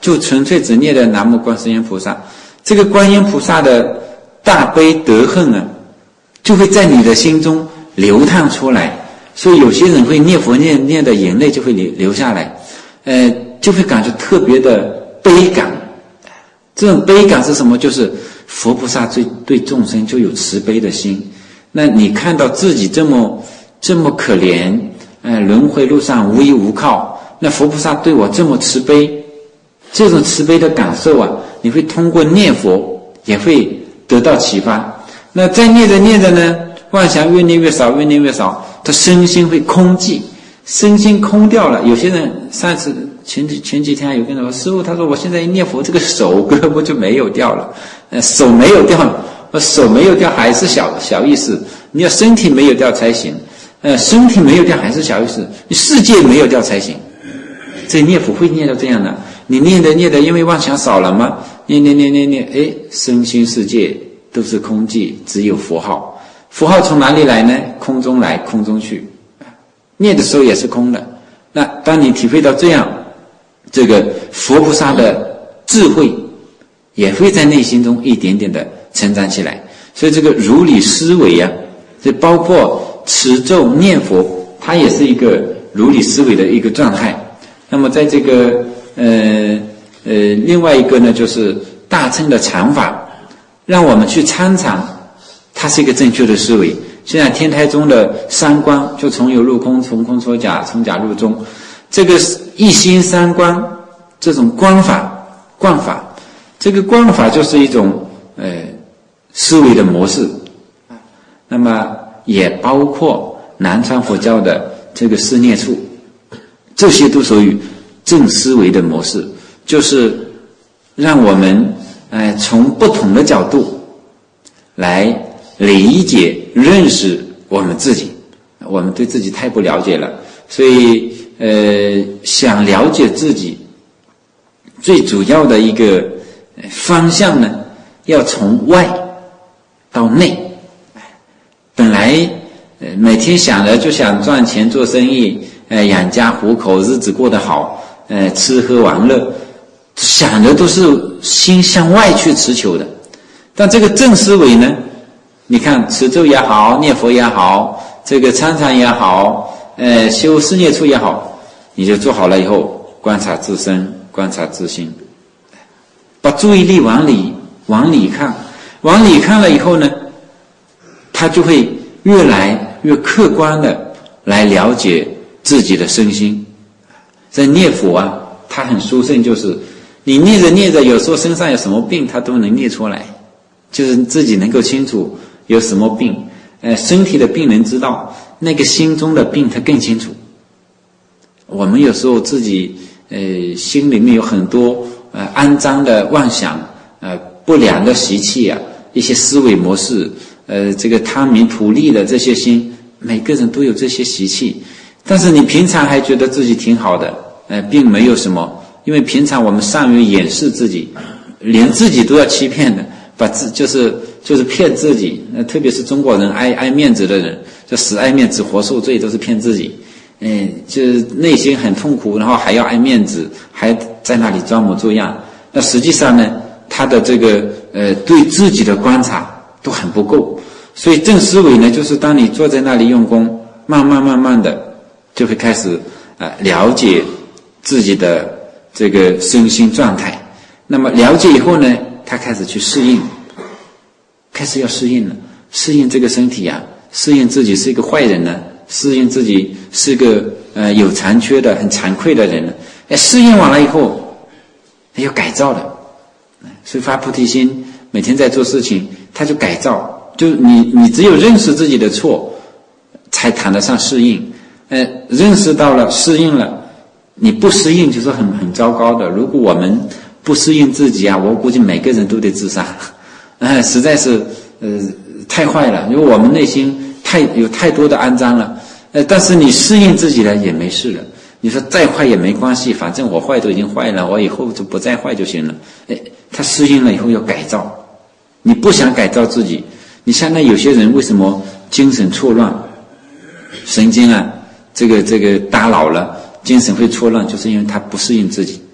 就纯粹只念的南无观世音菩萨，这个观音菩萨的大悲德恨啊，就会在你的心中流淌出来。所以有些人会念佛念的眼泪就会流下来，就会感觉特别的悲感。这种悲感是什么？就是佛菩萨对众生就有慈悲的心。那你看到自己这么可怜，轮回路上无依无靠，那佛菩萨对我这么慈悲，这种慈悲的感受啊，你会通过念佛也会得到启发。那再念着呢，妄想越念越少，他身心会空寂，身心空掉了。有些人上次前几天有跟人说，师父他说我现在一念佛，这个手胳膊就没有掉了，手没有掉了，手没有掉还是小意思，你要身体没有掉才行，身体没有掉还是小意思，你世界没有掉才行。这念佛会念到这样的，你念着，因为妄想少了吗？念，身心世界都是空寂，只有佛号。佛号从哪里来呢？空中来，空中去。念的时候也是空的。那当你体会到这样，这个佛菩萨的智慧也会在内心中一点点的成长起来。所以这个如理思维啊，这包括持咒念佛，它也是一个如理思维的一个状态。那么在这个另外一个呢，就是大乘的禅法，让我们去参禅，它是一个正确的思维。现在天台宗的三观，就从有入空，从空说假，从假入中，这个一心三观，这种观法，这个观法就是一种思维的模式。那么也包括南传佛教的这个四念处，这些都属于正思维的模式，就是让我们从不同的角度来理解认识我们自己。我们对自己太不了解了，所以想了解自己最主要的一个方向呢，要从外到内。本来每天想着就想赚钱做生意，养家糊口，日子过得好，吃喝玩乐，想的都是心向外去持求的。但这个正思维呢，你看持咒也好，念佛也好，这个参禅也好，修四念处也好，你就做好了以后，观察自身，观察自心，把注意力往里看了以后呢，他就会越来越客观的来了解自己的身心。在念佛啊，它很殊胜，就是你念着，有时候身上有什么病，它都能念出来，就是自己能够清楚有什么病，身体的病能知道，那个心中的病它更清楚。我们有时候自己心里面有很多肮脏的妄想，不良的习气啊，一些思维模式，这个贪名图利的这些心，每个人都有这些习气。但是你平常还觉得自己挺好的，并没有什么，因为平常我们善于掩饰自己，连自己都要欺骗的，就是骗自己。特别是中国人爱面子的人，就死爱面子活受罪，都是骗自己。就是内心很痛苦，然后还要爱面子，还在那里装模作样。那实际上呢，他的这个对自己的观察都很不够。所以正思维呢，就是当你坐在那里用功，慢慢的就会开始了解自己的这个身心状态。那么了解以后呢，他开始去适应，开始要适应了，适应这个身体啊，适应自己是一个坏人呢，适应自己是个有残缺的很惭愧的人呢。适应完了以后要改造的。所以发菩提心，每天在做事情，他就改造。就你只有认识自己的错，才谈得上适应。认识到了，适应了，你不适应就是很糟糕的。如果我们不适应自己啊，我估计每个人都得自杀。实在是太坏了，因为我们内心有太多的肮脏了。但是你适应自己了也没事了。你说再坏也没关系，反正我坏都已经坏了，我以后就不再坏就行了。他适应了以后要改造。你不想改造自己，你像那有些人为什么精神错乱，神经啊这个打扰了，精神会错乱，就是因为他不适应自己。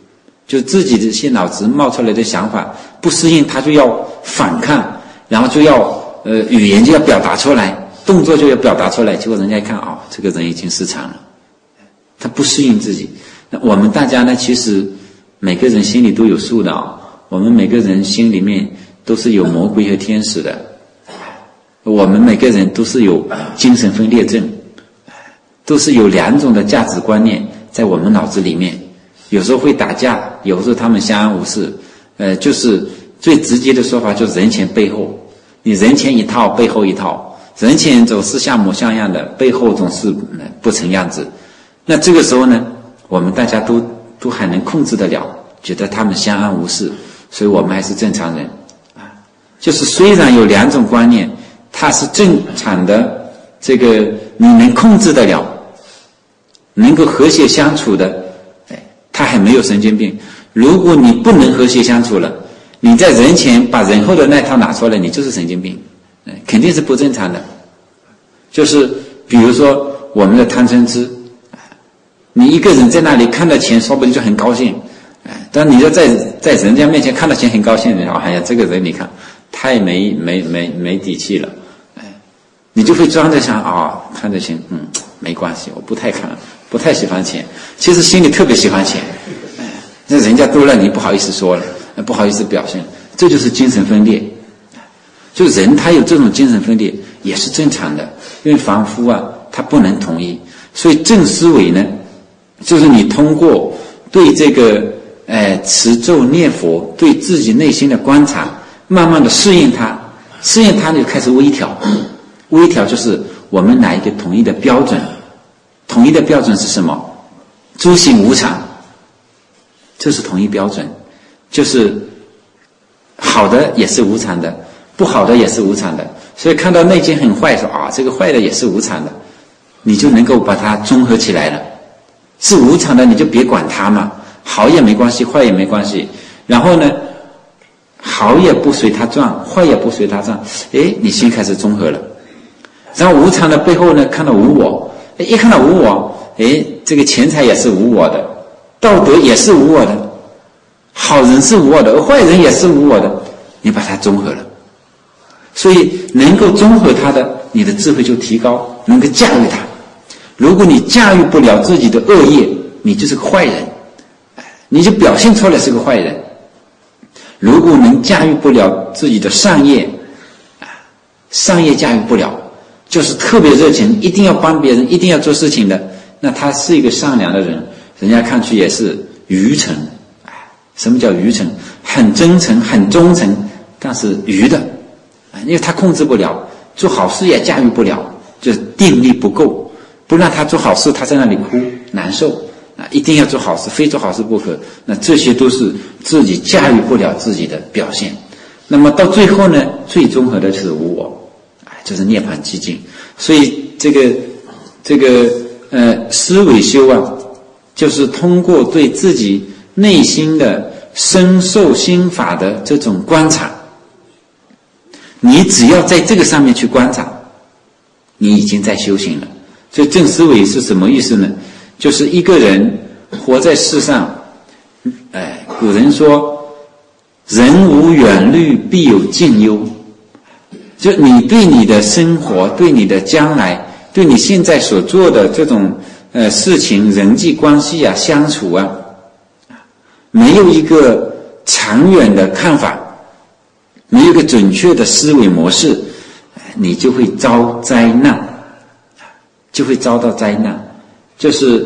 就自己的一些脑子冒出来的想法不适应，他就要反抗，然后就要语言就要表达出来，动作就要表达出来，结果人家一看这个人已经失常了，他不适应自己。那我们大家呢，其实每个人心里都有数的我们每个人心里面都是有魔鬼和天使的，我们每个人都是有精神分裂症，都是有2种的价值观念在我们脑子里面，有时候会打架，有时候他们相安无事，就是最直接的说法就是人前背后，你人前一套背后一套，人前总是像模像样的，背后总是不成样子。那这个时候呢，我们大家都还能控制得了，觉得他们相安无事，所以我们还是正常人就是虽然有2种观念，它是正常的，这个你能控制得了，能够和谐相处的，他还没有神经病。如果你不能和谐相处了，你在人前把人后的那套拿出来，你就是神经病，肯定是不正常的。就是比如说我们的贪嗔痴，你一个人在那里看到钱说不定就很高兴，但你要在人家面前看到钱很高兴，哎呀，这个人你看太没底气了，你就会装着想看着钱没关系，我不太喜欢钱，其实心里特别喜欢钱，那人家多了你不好意思说了，不好意思表现，这就是精神分裂。就人他有这种精神分裂也是正常的，因为凡夫他不能统一，所以正思维呢，就是你通过对这个持咒念佛，对自己内心的观察，慢慢的适应它就开始微调。微调就是我们拿一个统一的标准，统一的标准是什么？诸行无常，这是统一标准，就是好的也是无常的，不好的也是无常的。所以看到那件很坏，说这个坏的也是无常的，你就能够把它综合起来了。是无常的你就别管它嘛，好也没关系，坏也没关系，然后呢好也不随它转，坏也不随它转，你心开始综合了。然后无常的背后呢，看到无我，一看到无我，这个钱财也是无我的，道德也是无我的，好人是无我的，坏人也是无我的，你把它综合了。所以能够综合它的，你的智慧就提高，能够驾驭它。如果你驾驭不了自己的恶业，你就是个坏人，你就表现出来是个坏人。如果能驾驭不了自己的善业，善业驾驭不了，就是特别热情，一定要帮别人，一定要做事情的，那他是一个善良的人，人家看去也是愚诚。什么叫愚诚？很真诚很忠诚，但是愚的，因为他控制不了，做好事也驾驭不了，就是定力不够，不让他做好事他在那里哭难受，一定要做好事，非做好事不可，那这些都是自己驾驭不了自己的表现。那么到最后呢，最综合的是无我，就是涅槃寂静。所以这个思维修就是通过对自己内心的深受心法的这种观察，你只要在这个上面去观察，你已经在修行了。所以正思维是什么意思呢？就是一个人活在世上，古人说人无远虑必有近忧，就你对你的生活，对你的将来，对你现在所做的这种事情人际关系相处没有一个长远的看法，没有一个准确的思维模式，你就会遭灾难，就会遭到灾难。就是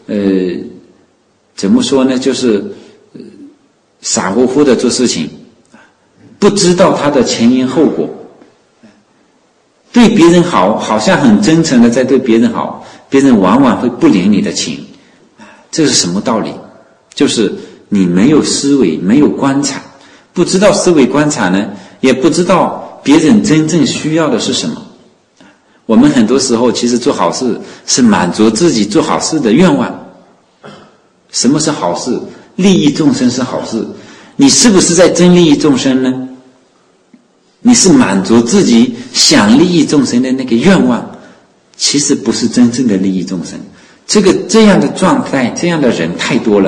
怎么说呢，就是傻乎乎的做事情，不知道它的前因后果，对别人好，好像很真诚的在对别人好，别人往往会不领你的情。这是什么道理？就是你没有思维，没有观察，不知道思维观察呢，也不知道别人真正需要的是什么。我们很多时候其实做好事是满足自己做好事的愿望。什么是好事？利益众生是好事。你是不是在真利益众生呢？你是满足自己想利益众生的那个愿望，其实不是真正的利益众生。这样的状态，这样的人太多了。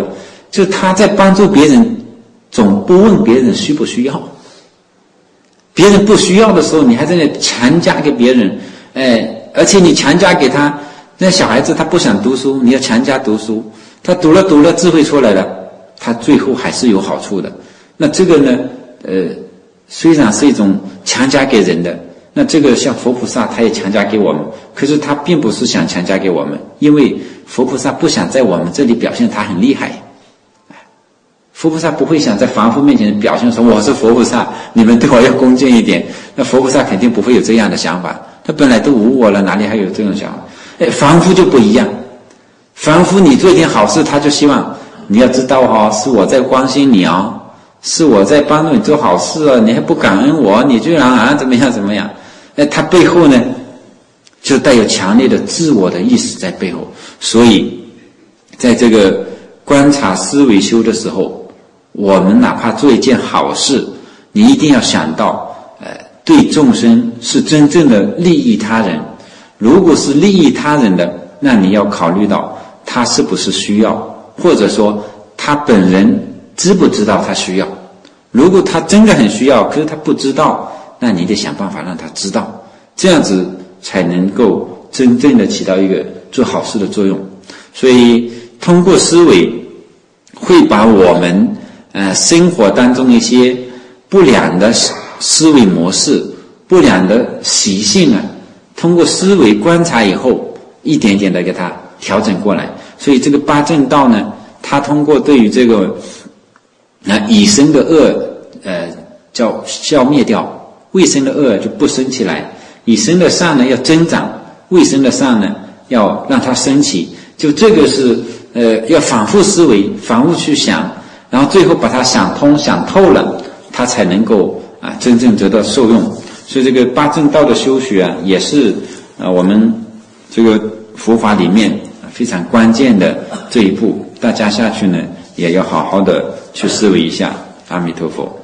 就是他在帮助别人，总不问别人需不需要。别人不需要的时候，你还在那强加给别人，而且你强加给他，那小孩子他不想读书，你要强加读书，他读了智慧出来了，他最后还是有好处的。那这个呢，虽然是一种强加给人的，那这个像佛菩萨他也强加给我们，可是他并不是想强加给我们，因为佛菩萨不想在我们这里表现他很厉害。佛菩萨不会想在凡夫面前表现说我是佛菩萨，你们对我要恭敬一点。那佛菩萨肯定不会有这样的想法，他本来都无我了，哪里还有这种想法？凡夫就不一样，凡夫你做一件好事，他就希望你要知道是我在关心你是我在帮助你做好事你还不感恩我，你居然怎么样？他背后呢就带有强烈的自我的意识在背后。所以在这个观察思维修的时候，我们哪怕做一件好事，你一定要想到对众生是真正的利益他人。如果是利益他人的，那你要考虑到他是不是需要，或者说他本人知不知道他需要。如果他真的很需要，可是他不知道，那你得想办法让他知道，这样子才能够真正的起到一个做好事的作用。所以通过思维会把我们生活当中一些不良的思维模式、不良的习性通过思维观察以后，一点点的给它调整过来。所以这个八正道呢，它通过对于这个已生的恶叫消灭掉，未生的恶就不生起来，已生的善呢要增长，未生的善呢要让它升起。就这个是要反复思维，反复去想，然后最后把它想通想透了，它才能够真正得到受用。所以这个八正道的修学也是我们这个佛法里面非常关键的这一步，大家下去呢也要好好的去思维一下。阿弥陀佛。